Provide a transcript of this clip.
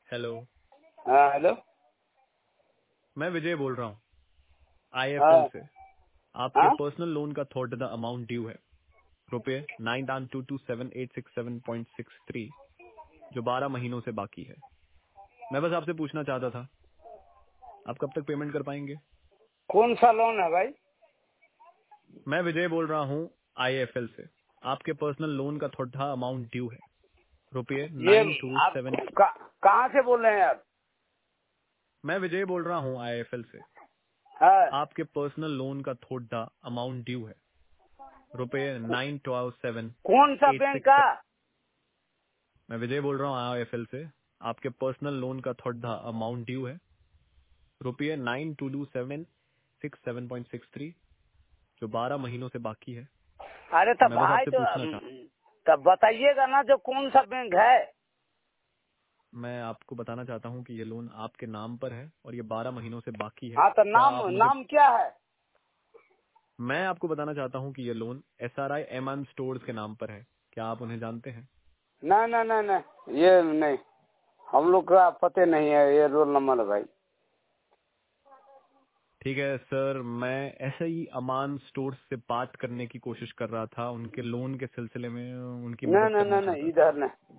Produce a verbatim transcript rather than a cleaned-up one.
Hello. हाँ hello. मैं विजय बोल रहा हूँ आईएफएल हाँ से। आपके हाँ पर्सनल लोन का थोड़ा द अमाउंट ड्यू है रुपये nine one two two seven eight six seven point six three, जो बारह महीनों से बाकी है। मैं बस आपसे पूछना चाहता था, आप कब तक पेमेंट कर पाएंगे? कौन सा लोन है भाई? मैं विजय बोल रहा हूँ आईएफएल से। आपके पर्सनल लोन का थोड़ा अमाउंट ड्यू है रुपये ये नाइन टू आप सेवन। का, कहाँ से बोल रहे हैं आप? मैं विजय बोल रहा हूँ आईएफएल से। हाँ आपके पर्सनल लोन का थोड़ा अमाउंट ड्यू है रुपये नाइन ट्वेल्व सेवन कौन सा एट बैंक का? सिक्स। मैं विजय बोल रहा हूँ आईएफएल से। आपके पर्सनल लोन का थोड़ा अमाउंट ड्यू है रुपये nine two two seven six seven point six three, जो बारह महीनों से बाकी है। अरे तब मैं बस भाई आपसे तो पूछना चाहता तब बताइएगा ना जो कौन सा बैंक है। मैं आपको बताना चाहता हूँ कि ये लोन आपके नाम पर है और ये बारह महीनों से बाकी है। हाँ तो क्या नाम आप मुझे नाम क्या है? मैं आपको बताना चाहता हूँ कि ये loan S R I M N stores के नाम पर है। क्या आप उन्हें जानते हैं? नहीं नहीं नहीं नहीं ये नहीं, हम लोग का पते नहीं है ये रोल नंबर है भाई। ठीक है सर, मैं ऐसे ही अमान स्टोर्स से बात करने की कोशिश कर रहा था, उनके लोन के सिलसिले में उनकी नहीं मदद नहीं करना नहीं नहीं चाहता था। इधर नहीं।